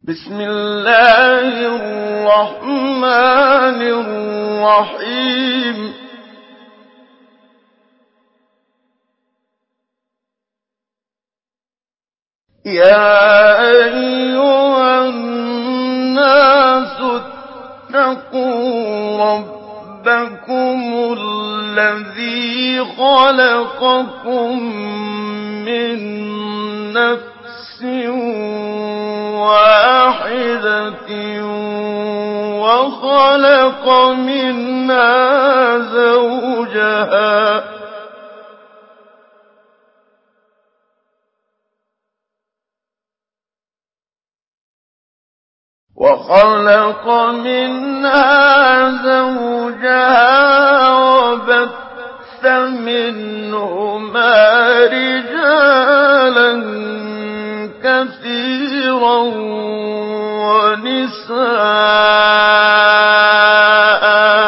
بسم الله الرحمن الرحيم يا أيها الناس اتقوا ربكم الذي خلقكم من نفس واحدة وخلق منها زوجها وبث منهما رجالا كثيرا ونساء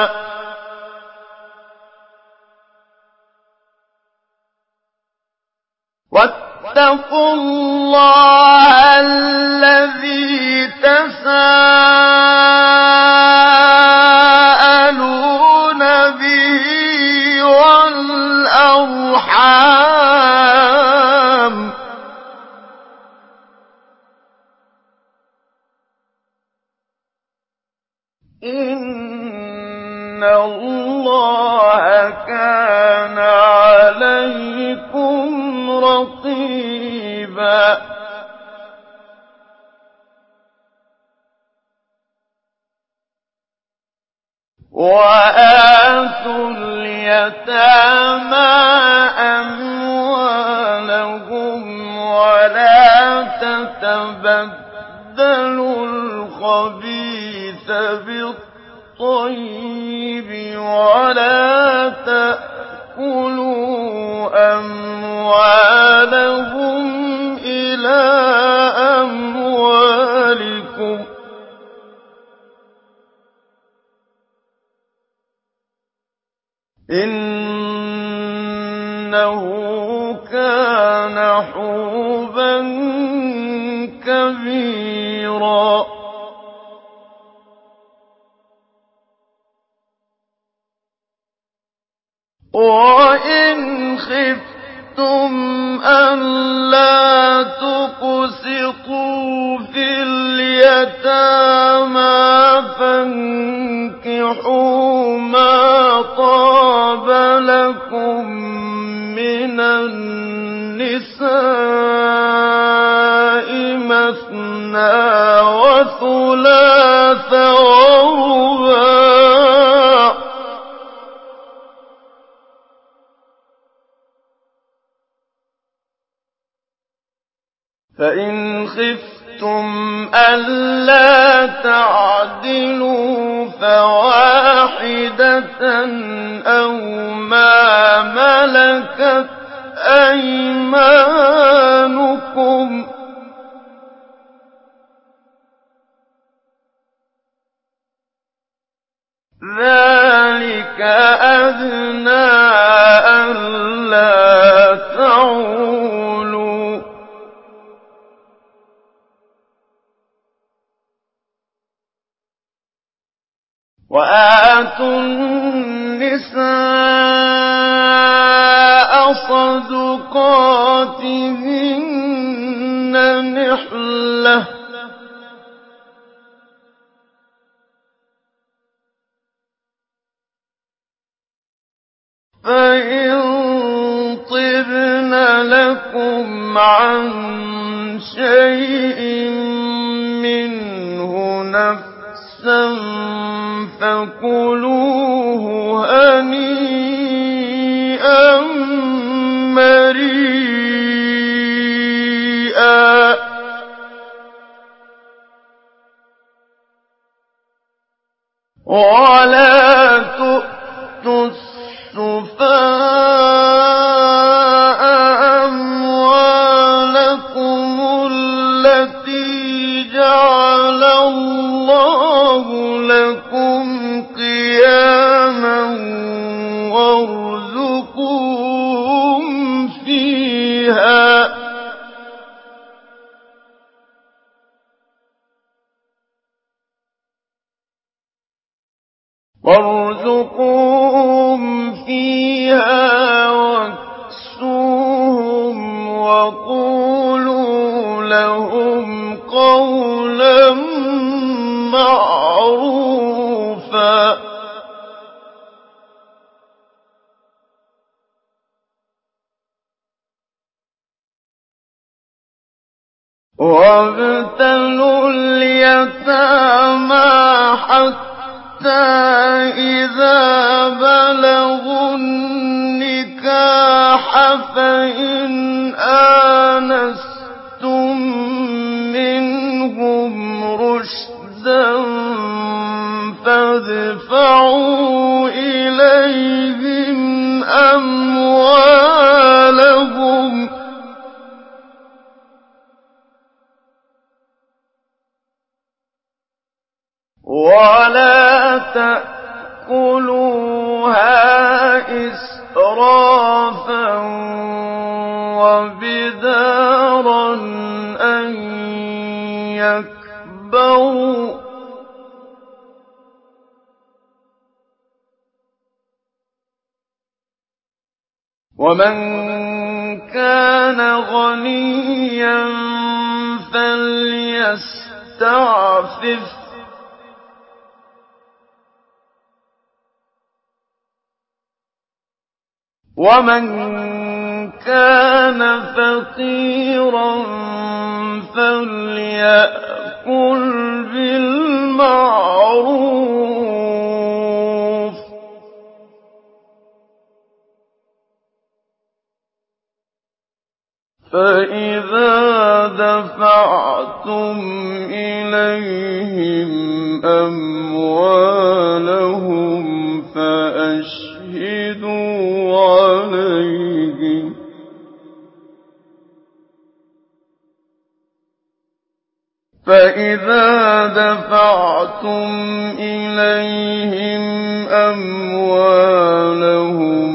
واتقوا الله الذي تساءلون به والأرحام إن الله كان عليكم رقيبا وآتوا اليتامى أموالهم ولا تتبدلوا الخبيث بالطيب ولا تأكلوا أموالهم إلى أموالكم إنه كان حوبا كبيرا وإن خفتم ألا تقسطوا في اليتامى فانكحوا ما طاب لكم من النساء مثنى وثلاث ورباع فإن خفتم ألا تعدلوا فواحدة أو ما ملكت أيمانكم ذلك أدنى ألا تعولوا وآتوا النساء صدقاتهن نحلة فإن طبن لكم عن شيء منه نفسا فكلوه هنيئا مريئا ولا تؤتوا السفهاء أموالكم التي جعل الله لكم قياما وارزقوهم فيها وارزقوهم فيها واكسوهم وقولوا لهم قولا معروفا وابتلوا اليتامى حتى إذا بلغوا النكاح فإن آنستم منهم رشدا فادفعوا إليهم أموالهم ولا تأكلوها إسرافا وبدارا أن يكبروا ومن كان غنيا فليستعفف ومن كان فقيرا فليأكل بالمعروف فإذا دفعتم إليهم أموالهم فأشهدوا عليهم فإذا دفعتم إليهم أموالهم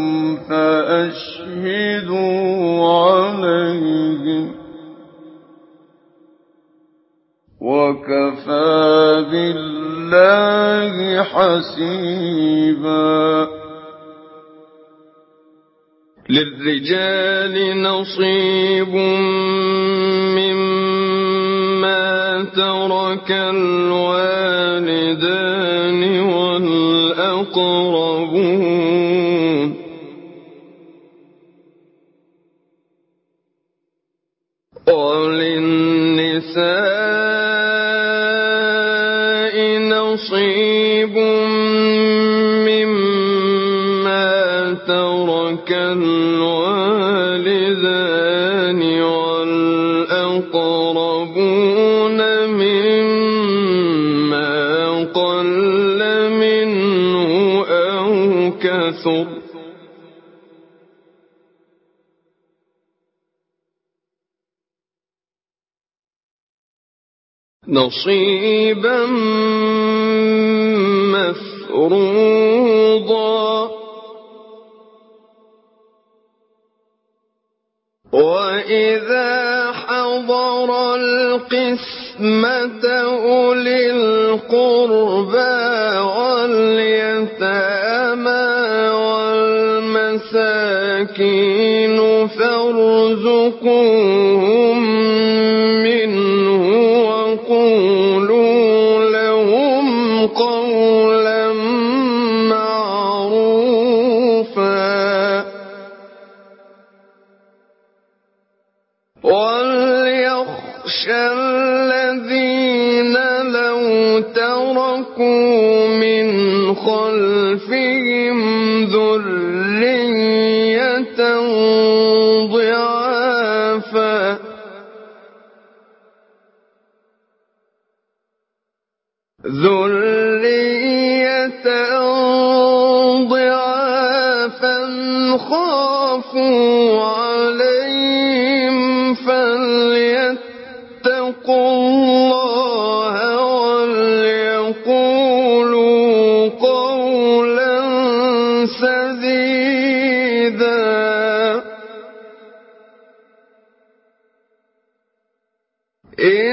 فأشهدوا عليهم وكفى بالله حسيبا للرجال نصيب مما ترك الوالدان والأقربون وللنساء نصيب مما ترك الوالدان والأقربون مما قل منه أو كثر نصيبا مفروضا وإذا حضر القسمة أولي القربى واليتامى والمساكين فارزقوهم منه وقولوا لهم قولا معروفا وليخشى الذين لو تركوا من خلفهم ذرية ضعافا خافوا عليهم فليتقوا الله وليقولوا قولا سديدا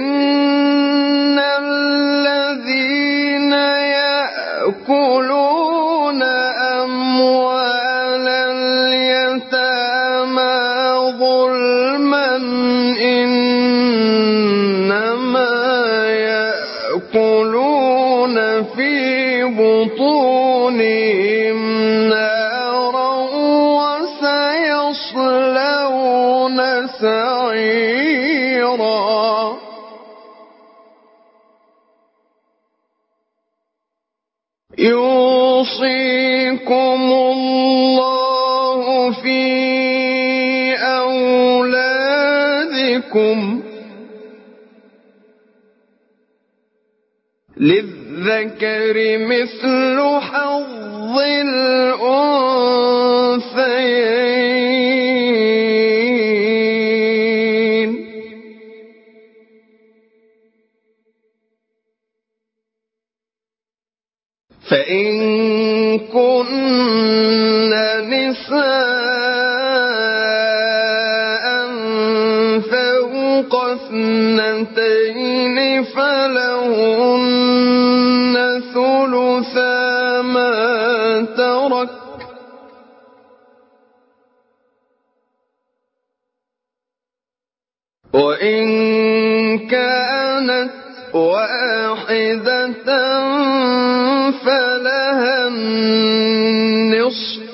إن الذين يأكلون كثيرا يوصيكم الله في أولادكم للذكر مثل حظ الأنثيين فإن كن نساء فوق اثنتين فلهن ثلثا ما ترك وإن كانت واحدة فلها النصف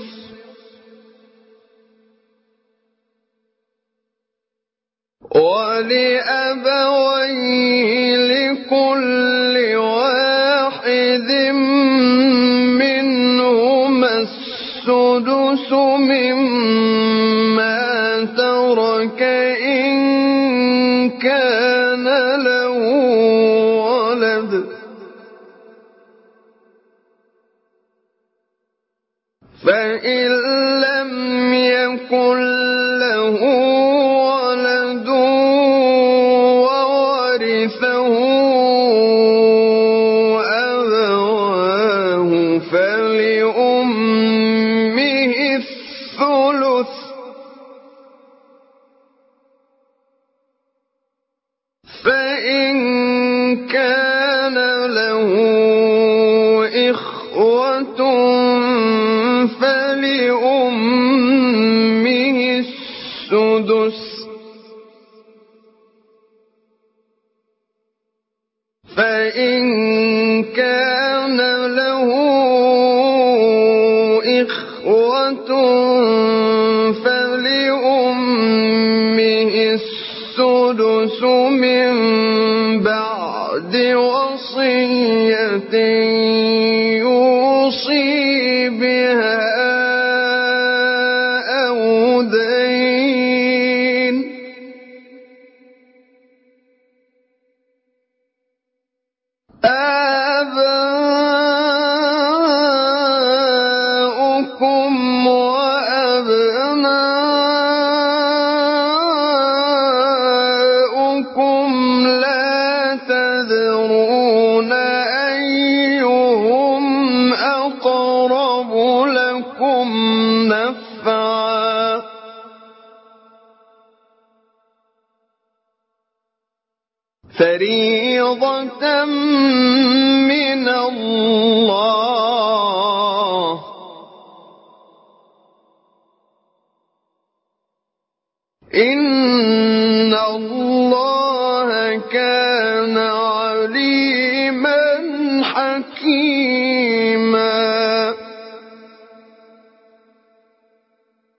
ولأبويه لكل واحد منهما السدس مما ترك إن كان له ولد فإن لم يكن له ولد وورثه أبواه فلأمه الثلث فإن كان له إخوة فلأمه السدس فإن كان له إخوة فلأمه السدس من بعد وصية يوصي بها أو دين آباؤكم وأبناؤكم لا تدرون أيهم أقرب لكم نفعا فريضة من الله إن الله كان عليما حكيما